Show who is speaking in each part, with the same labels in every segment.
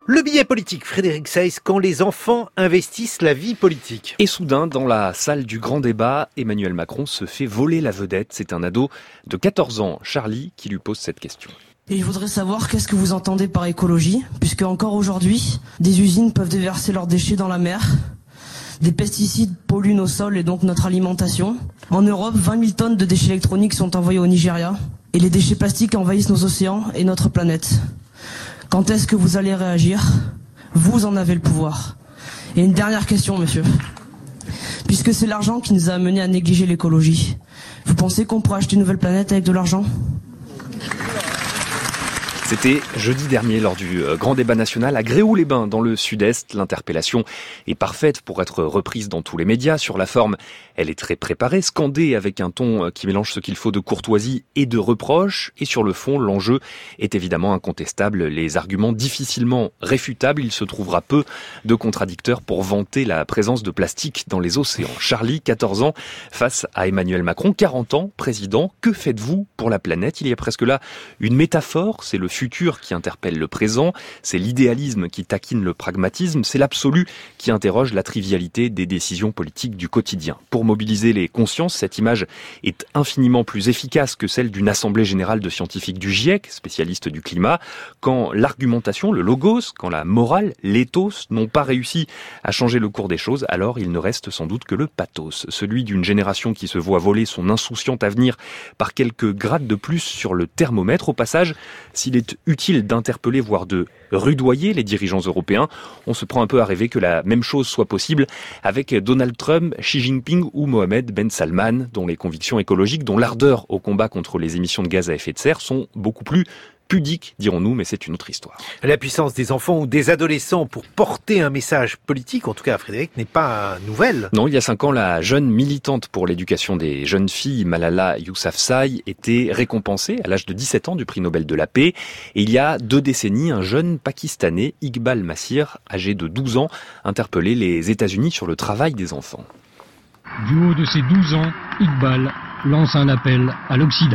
Speaker 1: Le billet politique, Frédéric Seyss, quand les enfants investissent la vie politique.
Speaker 2: Et soudain, dans la salle du grand débat, Emmanuel Macron se fait voler la vedette. C'est un ado de 14 ans, Charlie, qui lui pose cette question.
Speaker 3: Et je voudrais savoir qu'est-ce que vous entendez par écologie, puisque encore aujourd'hui, des usines peuvent déverser leurs déchets dans la mer. Des pesticides polluent nos sols et donc notre alimentation. En Europe, 20 000 tonnes de déchets électroniques sont envoyés au Nigeria. Et les déchets plastiques envahissent nos océans et notre planète. Quand est-ce que vous allez réagir ? Vous en avez le pouvoir. Et une dernière question, monsieur. Puisque c'est l'argent qui nous a amenés à négliger l'écologie, vous pensez qu'on pourrait acheter une nouvelle planète avec de l'argent ?
Speaker 2: C'était jeudi dernier lors du grand débat national à Gréoux-les-Bains dans le sud-est. L'interpellation est parfaite pour être reprise dans tous les médias. Sur la forme, elle est très préparée, scandée avec un ton qui mélange ce qu'il faut de courtoisie et de reproche. Et sur le fond, l'enjeu est évidemment incontestable. Les arguments difficilement réfutables, il se trouvera peu de contradicteurs pour vanter la présence de plastique dans les océans. Charlie, 14 ans, face à Emmanuel Macron, 40 ans, président. Que faites-vous pour la planète ? Il y a presque là une métaphore, c'est le futur qui interpelle le présent, c'est l'idéalisme qui taquine le pragmatisme, c'est l'absolu qui interroge la trivialité des décisions politiques du quotidien. Pour mobiliser les consciences, cette image est infiniment plus efficace que celle d'une assemblée générale de scientifiques du GIEC, spécialistes du climat, quand l'argumentation, le logos, quand la morale, l'éthos n'ont pas réussi à changer le cours des choses, alors il ne reste sans doute que le pathos, celui d'une génération qui se voit voler son insouciant avenir par quelques grades de plus sur le thermomètre. Au passage, s'il est utile d'interpeller, voire de rudoyer les dirigeants européens, on se prend un peu à rêver que la même chose soit possible avec Donald Trump, Xi Jinping ou Mohamed Ben Salman, dont les convictions écologiques, dont l'ardeur au combat contre les émissions de gaz à effet de serre sont beaucoup plus pudique, dirons-nous, mais c'est une autre histoire.
Speaker 1: La puissance des enfants ou des adolescents pour porter un message politique, en tout cas Frédéric, n'est pas nouvelle.
Speaker 2: Non, il y a 5 ans, la jeune militante pour l'éducation des jeunes filles, Malala Yousafzai, était récompensée à l'âge de 17 ans du prix Nobel de la paix. Et il y a 2 décennies, un jeune Pakistanais, Iqbal Masih, âgé de 12 ans, interpellait les États-Unis sur le travail des enfants.
Speaker 4: Du haut de ses 12 ans, Iqbal lance un appel à l'Occident.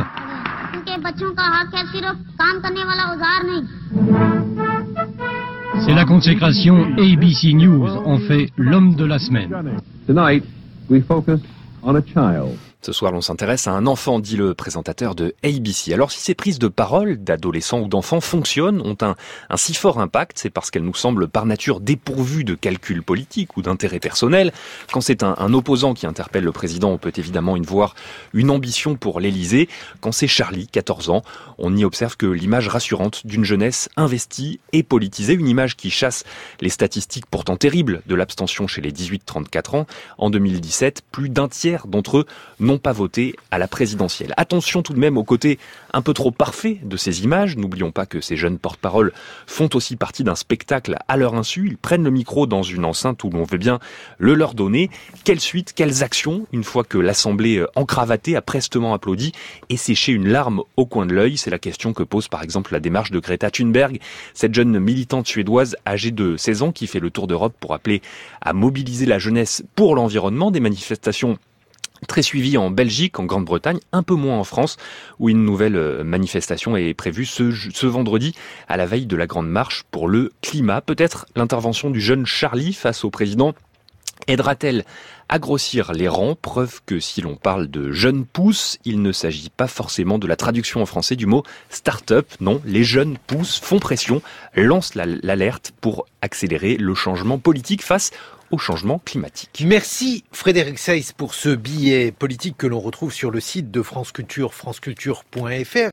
Speaker 4: C'est la consécration ABC News en fait l'homme de la semaine.
Speaker 5: Tonight, we focus on a child.
Speaker 2: Ce soir, l'on s'intéresse à un enfant, dit le présentateur de ABC. Alors, si ces prises de parole d'adolescents ou d'enfants fonctionnent, ont un si fort impact, c'est parce qu'elles nous semblent par nature dépourvues de calculs politiques ou d'intérêts personnels. Quand c'est un opposant qui interpelle le président, on peut évidemment y voir une ambition pour l'Élysée. Quand c'est Charlie, 14 ans, on y observe que l'image rassurante d'une jeunesse investie et politisée, une image qui chasse les statistiques pourtant terribles de l'abstention chez les 18-34 ans. En 2017, plus d'un tiers d'entre eux n'ont pas voté à la présidentielle. Attention tout de même au côté un peu trop parfait de ces images. N'oublions pas que ces jeunes porte-parole font aussi partie d'un spectacle à leur insu. Ils prennent le micro dans une enceinte où l'on veut bien le leur donner. Quelle suite, quelles actions, une fois que l'Assemblée encravatée a prestement applaudi et séché une larme au coin de l'œil? C'est la question que pose par exemple la démarche de Greta Thunberg, cette jeune militante suédoise âgée de 16 ans qui fait le tour d'Europe pour appeler à mobiliser la jeunesse pour l'environnement. Des manifestations très suivi en Belgique, en Grande-Bretagne, un peu moins en France, où une nouvelle manifestation est prévue ce vendredi, à la veille de la Grande Marche pour le climat. Peut-être l'intervention du jeune Charlie face au président aidera-t-elle à grossir les rangs? Preuve que si l'on parle de jeunes pousses, il ne s'agit pas forcément de la traduction en français du mot start-up. Non, les jeunes pousses font pression, lancent l'alerte pour accélérer le changement politique face au changement climatique.
Speaker 1: Merci Frédéric Seyss pour ce billet politique que l'on retrouve sur le site de France Culture, franceculture.fr.